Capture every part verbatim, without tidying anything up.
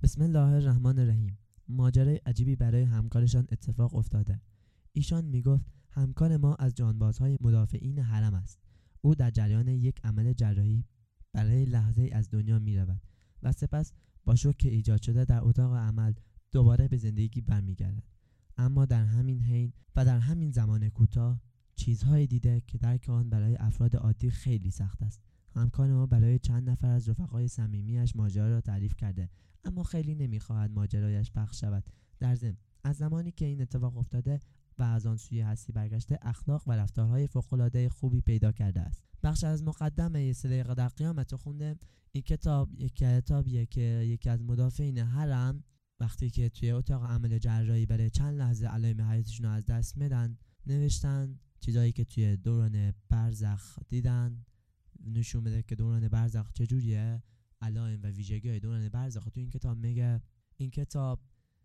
بسم الله الرحمن الرحیم. ماجرای عجیبی برای همکارشان اتفاق افتاده. ایشان میگفت همکار ما از جانبازهای مدافعین حرم است. او در جریان یک عمل جراحی برای لحظه از دنیا می رود و سپس با شوک ایجاد شده در اتاق عمل دوباره به زندگی برمیگردد. اما در همین حین و در همین زمان کوتاه چیزهایی دیده که درک آن برای افراد عادی خیلی سخت است. همکار ما برای چند نفر از رفقای صمیمی‌اش ماجرا را تعریف کرده، اما خیلی نمیخواهد ماجرایش پخش شود. در ضمن از زمانی که این اتفاق افتاده و از آن سوی هستی برگشته، اخلاق و رفتارهای فوق‌العاده خوبی پیدا کرده است. بخش از مقدمه سلیقه در قیامت خونده. این کتاب یک کتابیه که یکی از مدافعین حرم وقتی که توی اتاق عمل جراحی برای چند لحظه علائم حیاتشون رو از دست میدن، نوشتن چیزایی که توی دوران برزخ دیدن، نشون میده که دوران برزخ چجوریه، علائم و ویژگی‌های دوران برزخ. تو این کتاب میگه این کتاب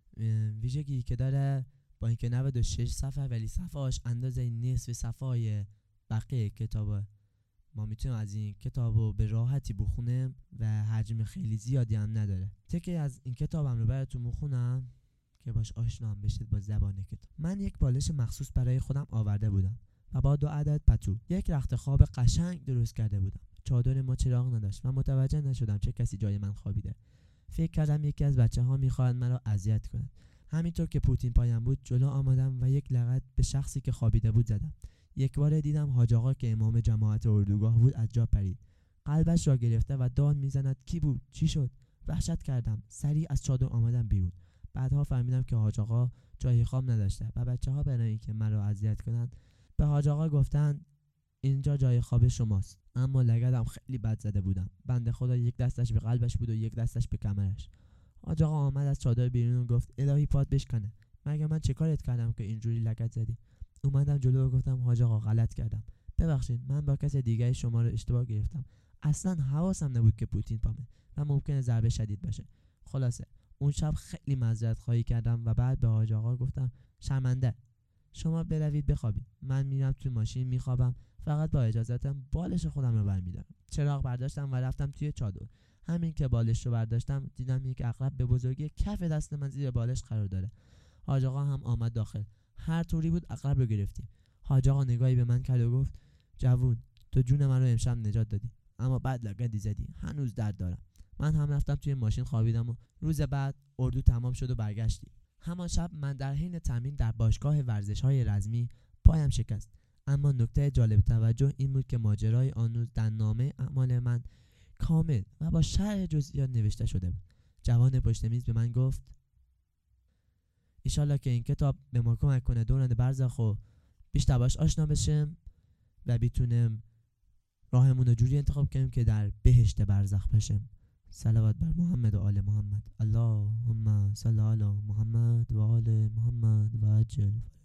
ویژگی که داره با اینکه نود و شش صفحه ولی صفحه‌اش اندازه نصف صفحه‌های بقیه کتابه. ما میتونیم از این کتابو به راحتی بخونیم و حجم خیلی زیادی هم نداره. تکه از این کتابم رو براتون میخونم که باش آشنا هم بشید با زبان کتاب. من یک بالش مخصوص برای خودم آورده بودم و با دو عدد پتو یک رخت خواب قشنگ درست کرده بودم. چادر ما چراغ نداشت و متوجه نشدم چه کسی جای من خوابیده. فکر کردم یکی از بچه‌ها می‌خواد مرا اذیت کند. همینطور که پوتین پایم بود جلو آمدم و یک لغت به شخصی که خوابیده بود زدم. یک بار دیدم حاج آقا که امام جماعت اردوگاه بود از جا پرید. قلبش را گرفته و داد میزند کی بود؟ چی شد؟ وحشت کردم. سریع از چادر آمدم بیرون. بعدها فهمیدم که حاج آقا جای خواب نداشته و بچه‌ها برای اینکه مرا اذیت کنند به حاج آقا گفتن اینجا جای خواب شماست. اما لگدم خیلی بد زده بودم. بنده خدا یک دستش به قلبش بود و یک دستش به کمرش. حاج آقا آمد از چادر بیرون و گفت الهی پات بشکنه. مگه من چه کارت کردم که اینجوری لگد زدی؟ اومدم جلو و گفتم حاج آقا غلط کردم. ببخشید من با کسی دیگه شما رو اشتباه گرفتم. اصلا حواسم نبود که پوتین پامه و ممکنه ضربه شدید باشه. خلاصه اون شب خیلی معذرت خواهی کردم و بعد به حاج آقا گفتم شرمنده. شما بروید بخوابید. من میرم توی ماشین میخوابم. فقط با اجازهتون بالش خودم رو برمیدارم. چراغ برداشتم و رفتم توی چادر. همین که بالش رو برداشتم دیدم یک عقرب به بزرگی کف دست من زیر بالش قرار داره. حاج آقا هم آمد داخل. هر طوری بود عقرب رو گرفتیم. حاج آقا نگاهی به من کرد و گفت جوون تو جون من رو امشب نجات دادی، اما بعد لگدی زدی، هنوز درد دارم. من هم رفتم توی ماشین خوابیدم و روز بعد اردو تمام شد و برگشتیم. همان شب من در حین تمرین در باشگاه ورزش‌های رزمی پایم شکست. اما نکته جالب توجه این بود که ماجرای آن روز در نامه اعمال من کامل و با شرح جزئیات نوشته شده بود. جوان پشت میز به من گفت انشالله که این کتاب به ما کمک کنه دوران برزخ و بیشتر باش آشنا بشیم و بتونیم راهمون رو جوری انتخاب کنیم که در بهشت برزخ بشیم. صلوات بر محمد و آل محمد. اللهم صل علی محمد و آل محمد و عجل